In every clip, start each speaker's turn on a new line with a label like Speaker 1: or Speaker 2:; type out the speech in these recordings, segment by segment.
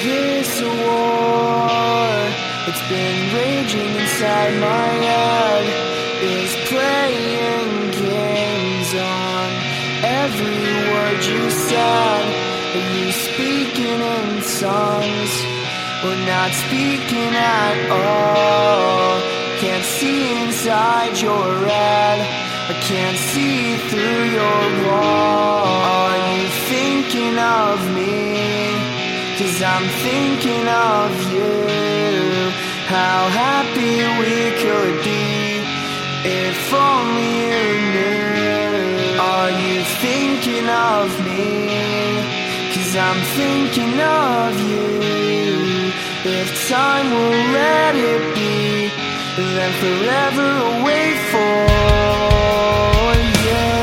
Speaker 1: This war, it's been raging inside my head, is playing games on every word you said. Are you speaking in tongues or not speaking at all? Can't see inside your head, I can't see through your wall. Are you thinking of me? 'Cause I'm thinking of you. How happy we could be if only you knew. Are you thinking of me? 'Cause I'm thinking of you. If time will let it be, then forever I'll wait for you.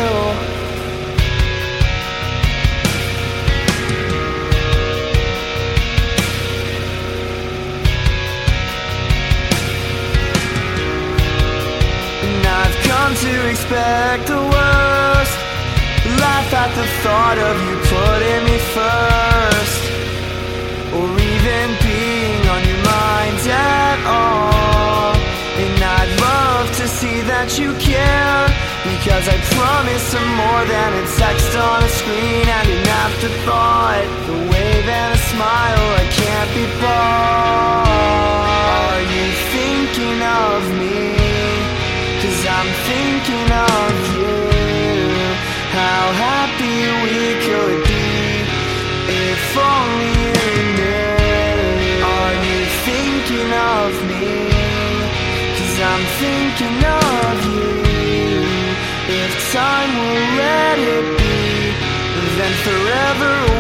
Speaker 1: And I've come to expect the worst, laugh at the thought of you putting me first, or even being on your mind at all. And I'd love to see that you care, because I promise I'm more than a text on a screen and an afterthought. The wave and a smile, I can't be bought. Are you thinking of me? 'Cause I'm thinking of you. How happy we could be if only you knew. Are you thinking of me? 'Cause I'm thinking of you. If time will let it be, then forever